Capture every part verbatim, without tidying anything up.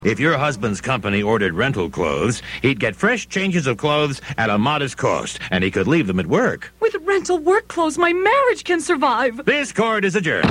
If your husband's company ordered rental clothes, he'd get fresh changes of clothes at a modest cost, and he could leave them at work. With rental work clothes, my marriage can survive. This court is adjourned.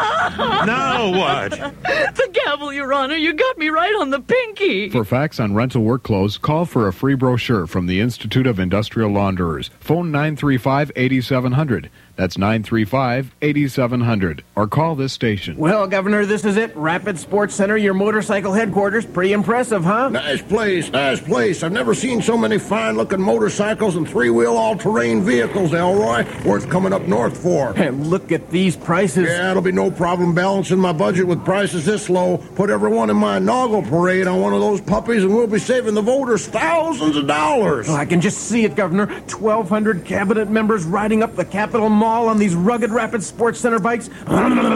Now what? The gavel, Your Honor. You got me right on the pinky. For facts on rental work clothes, call for a free brochure from the Institute of Industrial Launderers. Phone nine three five, eight seven zero zero. That's nine three five, eight seven zero zero. Or call this station. Well, Governor, this is it. Rapid Sports Center, your motorcycle headquarters. Pretty impressive, huh? Nice place, nice place. I've never seen so many fine-looking motorcycles and three-wheel all-terrain vehicles, Elroy. Worth coming up north for. And look at these prices. Yeah, it'll be no problem balancing my budget with prices this low. Put everyone in my inaugural parade on one of those puppies, and we'll be saving the voters thousands of dollars. Oh, I can just see it, Governor. twelve hundred cabinet members riding up the Capitol Mall on these rugged Rapid Sports Center bikes. Oh,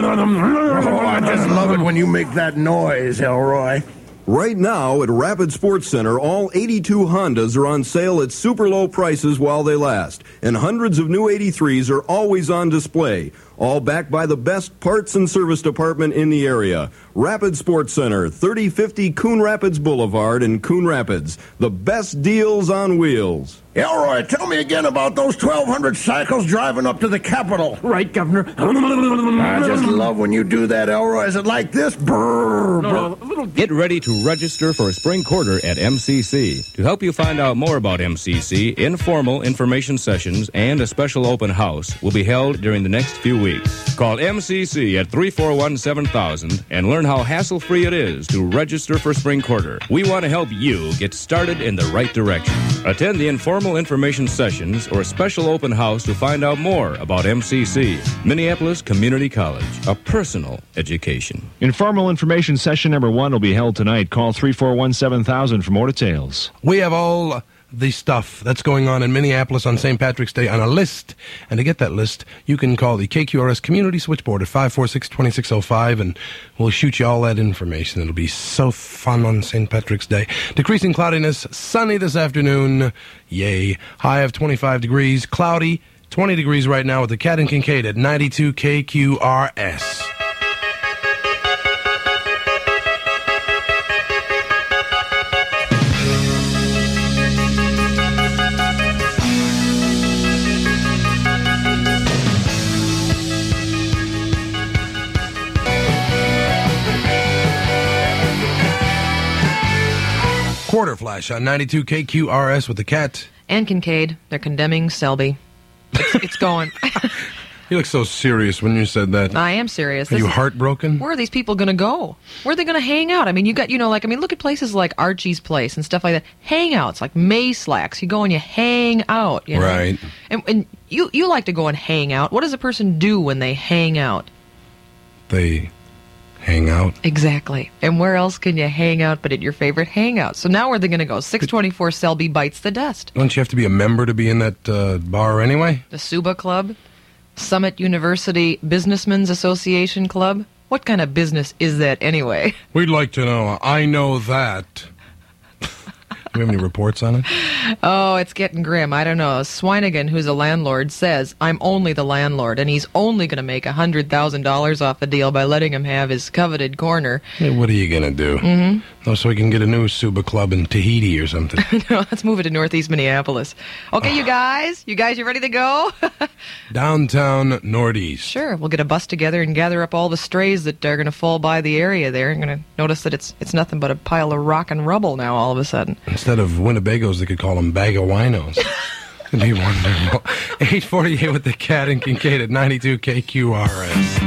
I just love it when you make that noise, Elroy. Right now at Rapid Sports Center, all eighty-two Hondas are on sale at super low prices while they last, and hundreds of new eighty-threes are always on display, all backed by the best parts and service department in the area. Rapid Sports Center, thirty fifty Coon Rapids Boulevard in Coon Rapids. The best deals on wheels. Elroy, tell me again about those twelve hundred cycles driving up to the Capitol. Right, Governor. I just love when you do that, Elroy. Is it like this? Brr, no, brr. no, Get ready to register for spring quarter at M C C. To help you find out more about M C C, informal information sessions and a special open house will be held during the next few weeks. Call M C C at three four one, seven thousand and learn how hassle-free it is to register for spring quarter. We want to help you get started in the right direction. Attend the informal information sessions or a special open house to find out more about M C C, Minneapolis Community College, a personal education. Informal information session number one will be held tonight. Call three four one, seven thousand for more details. We have all the stuff that's going on in Minneapolis on Saint Patrick's Day on a list. And to get that list, you can call the K Q R S Community Switchboard at five four six, two six zero five, and we'll shoot you all that information. It'll be so fun on Saint Patrick's Day. Decreasing cloudiness, sunny this afternoon. Yay. High of twenty-five degrees, cloudy, twenty degrees right now with the Cat and Kincaid at ninety-two K Q R S. Quarter flash on ninety-two K Q R S with the Cat and Kincaid. They're condemning Selby. It's, it's going. You look so serious when you said that. I am serious. Are This you is, heartbroken? Where are these people going to go? Where are they going to hang out? I mean, you got, you know, like, I mean, look at places like Archie's Place and stuff like that. Hangouts, like May Slacks. You go and you hang out. You know? Right. And, and you, you like to go and hang out. What does a person do when they hang out? They hang out. Exactly. And where else can you hang out but at your favorite hangout? So now where are they going to go? six twenty-four Selby Bites the Dust. Don't you have to be a member to be in that uh, bar anyway? The Suba Club? Summit University Businessmen's Association Club? What kind of business is that anyway? We'd like to know. I know that. Do we have any reports on it? Oh, it's getting grim. I don't know. Swinigan, who's a landlord, says, I'm only the landlord, and he's only going to make one hundred thousand dollars off the deal by letting him have his coveted corner. Hey, what are you going to do? Mm-hmm. Oh, so we can get a new Suba Club in Tahiti or something. No, let's move it to Northeast Minneapolis. Okay, you guys? You guys, you ready to go? Downtown Northeast. Sure. We'll get a bus together and gather up all the strays that are going to fall by the area there. I'm going to notice that it's it's nothing but a pile of rock and rubble now all of a sudden. Instead of Winnebagos, they could call them bag of winos. It'd be wonderful. eight forty-eight with the Cat and Kincaid at ninety-two K Q R S.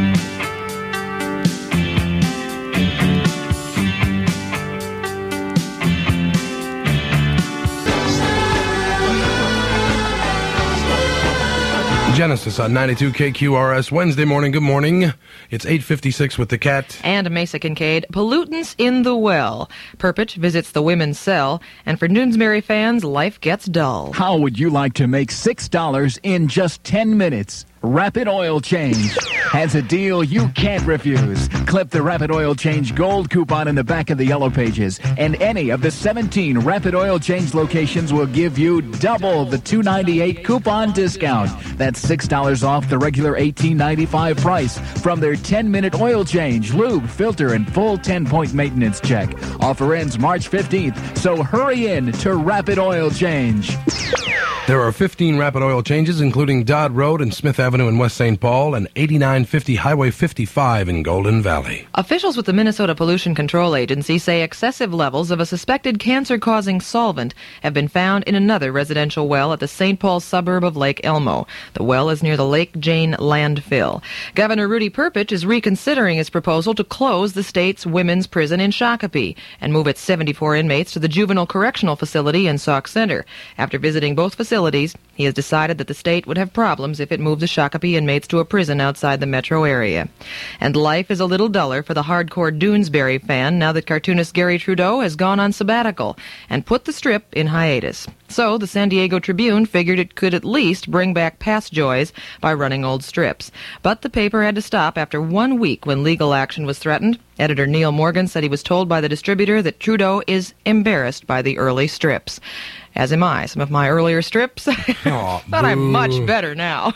Genesis on ninety-two K Q R S. Wednesday morning, good morning. It's eight fifty-six with the Cat. And Mesa Kincaid. Pollutants in the well. Perpich visits the women's cell. And for Doonesbury fans, life gets dull. How would you like to make six dollars in just ten minutes? Rapid Oil Change has a deal you can't refuse. Clip the Rapid Oil Change gold coupon in the back of the Yellow Pages, and any of the seventeen Rapid Oil Change locations will give you double the two dollars and ninety-eight cents coupon discount. That's six dollars off the regular eighteen dollars and ninety-five cents price from their ten-minute oil change, lube, filter, and full ten-point maintenance check. Offer ends March fifteenth, so hurry in to Rapid Oil Change. There are fifteen Rapid Oil Changes, including Dodd Road and Smith Avenue in West Saint Paul and eighty-nine fifty Highway fifty-five in Golden Valley. Officials with the Minnesota Pollution Control Agency say excessive levels of a suspected cancer-causing solvent have been found in another residential well at the Saint Paul suburb of Lake Elmo. The well is near the Lake Jane landfill. Governor Rudy Perpich is reconsidering his proposal to close the state's women's prison in Shakopee and move its seventy-four inmates to the Juvenile Correctional Facility in Sauk Center. After visiting both facilities, he has decided that the state would have problems if it moved the Shakopee inmates to a prison outside the metro area. And life is a little duller for the hardcore Doonesbury fan now that cartoonist Gary Trudeau has gone on sabbatical and put the strip in hiatus. So the San Diego Tribune figured it could at least bring back past joys by running old strips. But the paper had to stop after one week when legal action was threatened. Editor Neil Morgan said he was told by the distributor that Trudeau is embarrassed by the early strips. As am I. Some of my earlier strips, oh, but I'm much better now.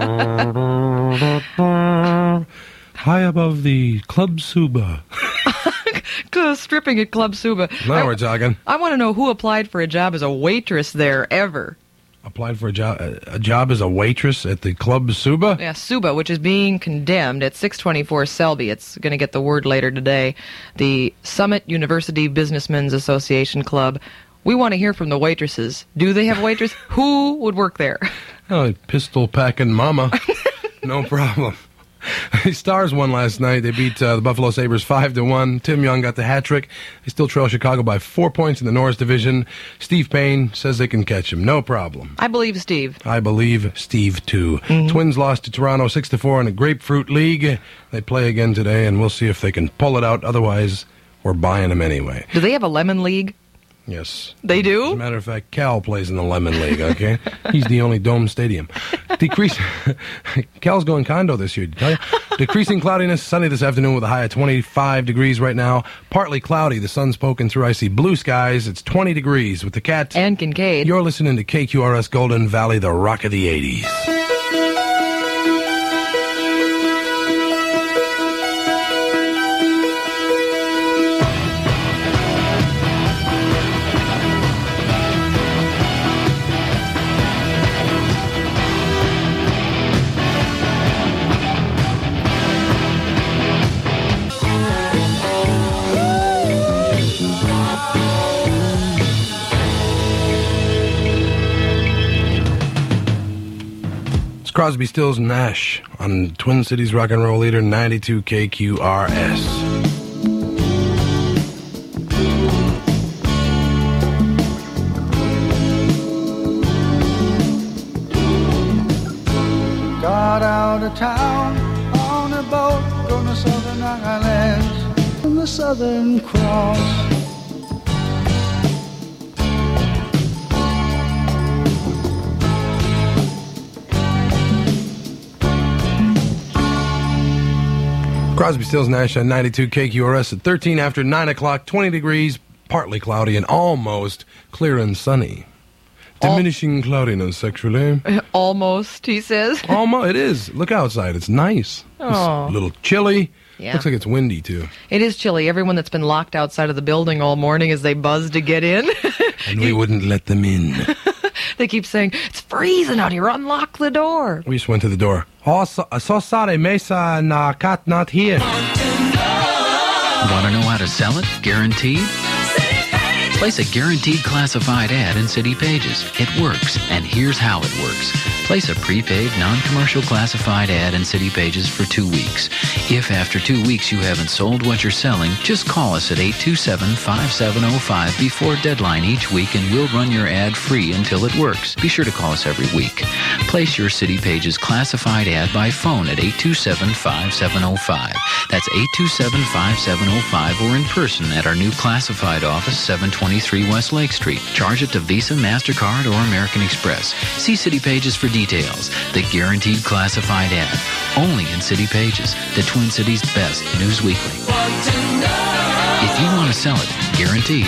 High above the Club Suba. Stripping at Club Suba. Now I, we're talking. I want to know who applied for a job as a waitress there ever. Applied for a job a job as a waitress at the Club Suba? Yeah, Suba, which is being condemned at six twenty-four Selby. It's going to get the word later today. The Summit University Businessmen's Association Club. We want to hear from the waitresses. Do they have waitresses? Who would work there? Oh, pistol-packing mama. No problem. The Stars won last night. They beat uh, the Buffalo Sabres five to one. Tim Young got the hat trick. They still trail Chicago by four points in the Norris division. Steve Payne says they can catch him. No problem. I believe Steve. I believe Steve, too. Mm-hmm. Twins lost to Toronto six to four in the Grapefruit League. They play again today, and we'll see if they can pull it out. Otherwise, we're buying them anyway. Do they have a Lemon League? Yes. They do? As a matter of fact, Cal plays in the Lemon League, okay? He's the only dome stadium. Decrease. Cal's going condo this year, did I tell you? Decreasing cloudiness, sunny this afternoon with a high of twenty-five degrees right now. Partly cloudy, the sun's poking through. I see blue skies. It's twenty degrees with the Cat. And Kincaid. You're listening to K Q R S Golden Valley, the rock of the eighties. Crosby, Stills, Nash on Twin Cities Rock and Roll Leader ninety-two K Q R S. Got out of town on a boat on the Southern Islands in the Southern Cross. Crosby, Stills, Nash on ninety-two K Q R S at thirteen after nine o'clock, twenty degrees, partly cloudy, and almost clear and sunny. Diminishing Al- cloudiness, actually. Almost, he says. Almost, it is. Look outside. It's nice. Oh. It's a little chilly. Yeah. Looks like it's windy, too. It is chilly. Everyone that's been locked outside of the building all morning as they buzz to get in. And we wouldn't let them in. They keep saying, it's freezing out here. Unlock the door. We just went to the door. Oh, so, so sorry, Mesa and uh, Cat not here. Want to know how to sell it? Guaranteed? Place a guaranteed classified ad in City Pages. It works, and here's how it works. Place a prepaid, non-commercial classified ad in City Pages for two weeks. If after two weeks you haven't sold what you're selling, just call us at eight two seven, five seven zero five before deadline each week and we'll run your ad free until it works. Be sure to call us every week. Place your City Pages classified ad by phone at eight two seven, five seven zero five. That's eight two seven, five seven zero five or in person at our new classified office, seven twenty-three West Lake Street. Charge it to Visa, MasterCard, or American Express. See City Pages for details. The Guaranteed Classified Ad. Only in City Pages, the Twin Cities' best news weekly. If you want to sell it, guaranteed.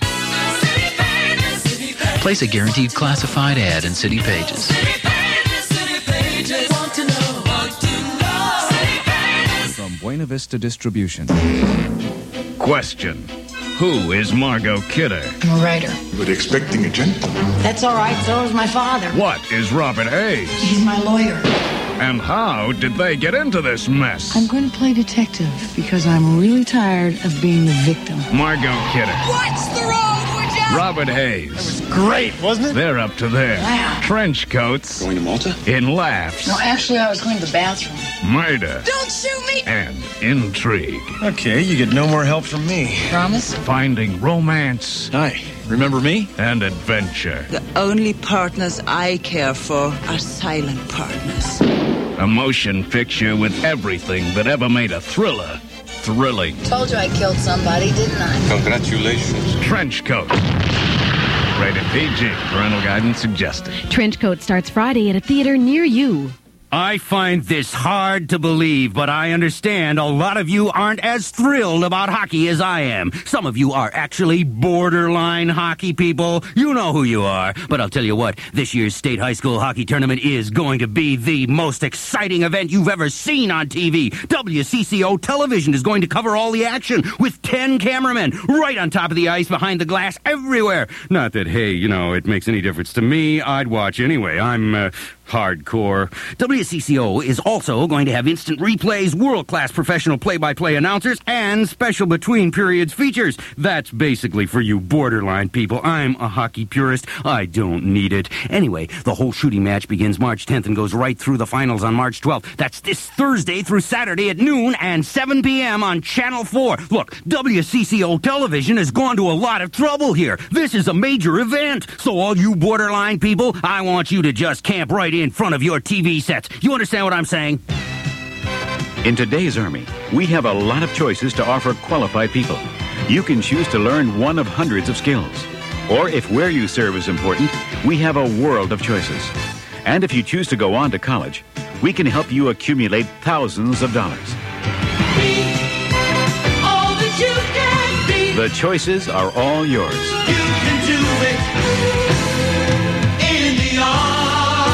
Place a Guaranteed Classified Ad in City Pages. From Buena Vista Distribution. Question. Who is Margot Kidder? I'm a writer. But expecting a gentleman. That's all right. So is my father. What is Robert Hayes? He's my lawyer. And how did they get into this mess? I'm going to play detective because I'm really tired of being the victim. Margot Kidder. What's the road we're just... Robert Hayes. That was great, wasn't it? They're up to there. Wow. Trench coats. Going to Malta? In laughs. No, actually, I was going to the bathroom. Murder. Don't shoot me! And intrigue. Okay, you get no more help from me. Promise? Finding romance. Hi, remember me? And adventure. The only partners I care for are silent partners. A motion picture with everything that ever made a thriller thrilling. Told you I killed somebody, didn't I? Congratulations. Trench coat. Rated P G. Parental guidance suggested. Trenchcoat starts Friday at a theater near you. I find this hard to believe, but I understand a lot of you aren't as thrilled about hockey as I am. Some of you are actually borderline hockey people. You know who you are. But I'll tell you what, this year's state high school hockey tournament is going to be the most exciting event you've ever seen on T V. W C C O Television is going to cover all the action with ten cameramen right on top of the ice, behind the glass, everywhere. Not that, hey, you know, it makes any difference to me. I'd watch anyway. I'm, uh, hardcore. W C C O is also going to have instant replays, world-class professional play-by-play announcers, and special between-periods features. That's basically for you borderline people. I'm a hockey purist. I don't need it. Anyway, the whole shooting match begins March tenth and goes right through the finals on March twelfth. That's this Thursday through Saturday at noon and seven p.m. on Channel four. Look, W C C O Television has gone to a lot of trouble here. This is a major event. So all you borderline people, I want you to just camp right in front of your T V sets. You understand what I'm saying? In today's Army, we have a lot of choices to offer qualified people. You can choose to learn one of hundreds of skills. Or if where you serve is important, we have a world of choices. And if you choose to go on to college, we can help you accumulate thousands of dollars. All that you can be. The choices are all yours. You can do it in the Army.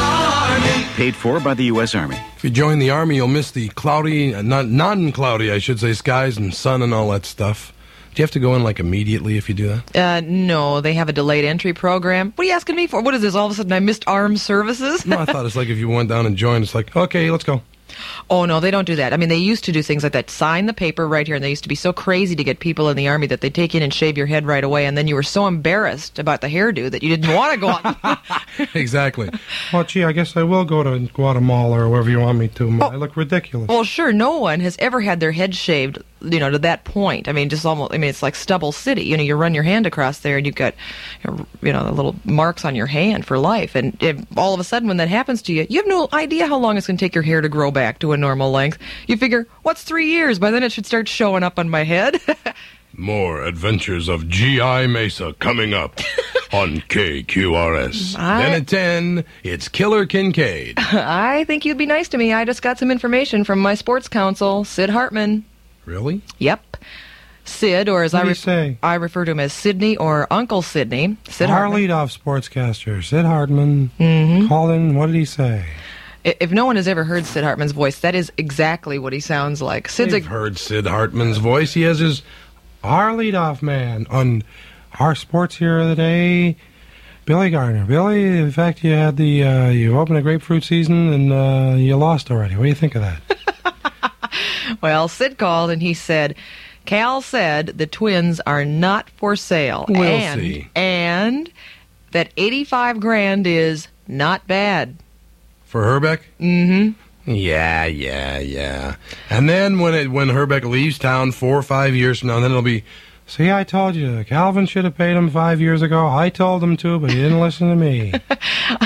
Paid for by the U S Army. If you join the Army, you'll miss the cloudy, uh, not non-cloudy, I should say, skies and sun and all that stuff. Do you have to go in, like, immediately if you do that? Uh, no, they have a delayed entry program. What are you asking me for? What is this? All of a sudden I missed armed services? No, I thought it's like if you went down and joined, it's like, okay, let's go. Oh, no, they don't do that. I mean, they used to do things like that. Sign the paper right here, and they used to be so crazy to get people in the Army that they'd take you in and shave your head right away, and then you were so embarrassed about the hairdo that you didn't want to go on. Exactly. Well, gee, I guess I will go to Guatemala or wherever you want me to. Oh. I look ridiculous. Well, sure, no one has ever had their head shaved, you know, to that point. I mean, just almost, I mean, it's like stubble city. You know, you run your hand across there, and you've got, you know, the little marks on your hand for life, and if, all of a sudden when that happens to you, you have no idea how long it's going to take your hair to grow back to a normal length. You figure, what's three years? By then it should start showing up on my head. More adventures of G I Mesa coming up on K Q R S. I... Then at ten, it's Killer Kincaid. I think you'd be nice to me. I just got some information from my sports counsel, Sid Hartman. Really? Yep. Sid, or as what I, ref- say? I refer to him as Sidney or Uncle Sidney. Sid Our Hartman. leadoff sportscaster, Sid Hartman, mm-hmm. called in. What did he say? If no one has ever heard Sid Hartman's voice, that is exactly what he sounds like. Sid's We've a- heard Sid Hartman's voice. He has his our leadoff man on our sports hero of the day, Billy Gardner. Billy, in fact, you had the uh, you opened a grapefruit season and uh, you lost already. What do you think of that? Well, Sid called and he said, Cal said the Twins are not for sale. We'll and, see. And that eighty-five grand is not bad. For Herbeck? Mm-hmm. Yeah, yeah, yeah. And then when it when Herbeck leaves town four or five years from now, then it'll be, see, I told you, Calvin should have paid him five years ago. I told him to, but he didn't listen to me.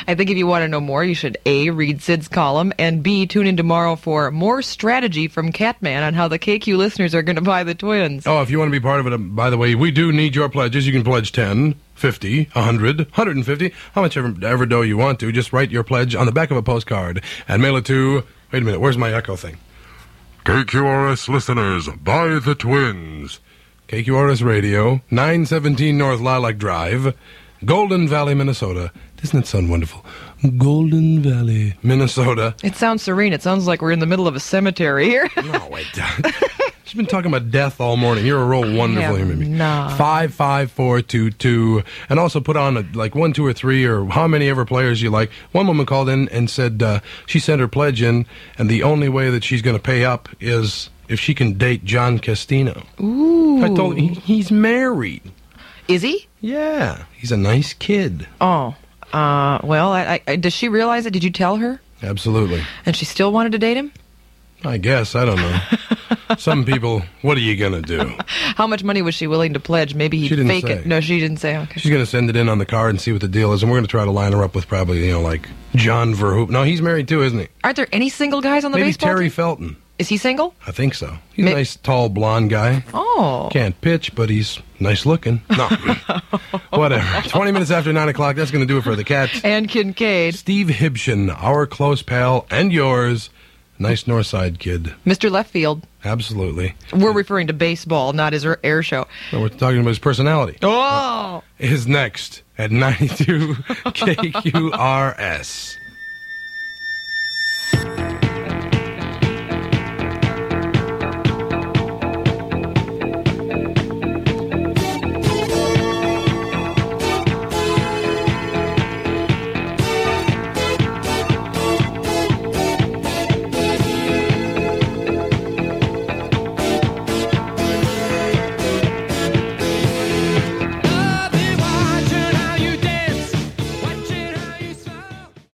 I think if you want to know more, you should A, read Sid's column, and B, tune in tomorrow for more strategy from Catman on how the K Q listeners are going to buy the twins. Oh, if you want to be part of it, um, by the way, we do need your pledges. You can pledge ten, fifty, one hundred, one hundred fifty, how much ever, ever dough you want to. Just write your pledge on the back of a postcard and mail it to... Wait a minute, where's my echo thing? K Q R S listeners, buy the twins. K Q R S Radio, nine seventeen North Lilac Drive, Golden Valley, Minnesota. Doesn't it sound wonderful? Golden Valley, Minnesota. It sounds serene. It sounds like we're in the middle of a cemetery here. No, it doesn't. She's been talking about death all morning. You're a real wonderful human being. Nah. Five five four two two, and also put on a, like one, two, or three, or how many ever players you like. One woman called in and said uh, she sent her pledge in, and the only way that she's going to pay up is if she can date John Castino. Ooh. I told her he, he's married. Is he? Yeah, he's a nice kid. Oh, uh, well, I, I, does she realize it? Did you tell her? Absolutely. And she still wanted to date him? I guess. I don't know. Some people, what are you going to do? How much money was she willing to pledge? Maybe he'd She didn't fake say. it. No, she didn't say. Okay. She's going to send it in on the card and see what the deal is, and we're going to try to line her up with probably, you know, like John Verhoeven. No, he's married too, isn't he? Aren't there any single guys on the Maybe baseball Terry team? Felton. Is he single? I think so. He's Ma- a nice, tall, blonde guy. Oh. Can't pitch, but he's nice looking. No. Whatever. twenty minutes after nine o'clock, that's going to do it for the Cats. And Kincaid. Steve Hibshin, our close pal, and yours. Nice North Side kid. Mister Left Field. Absolutely. We're referring to baseball, not his air show. No, we're talking about his personality. Oh! Is next at ninety-two K Q R S.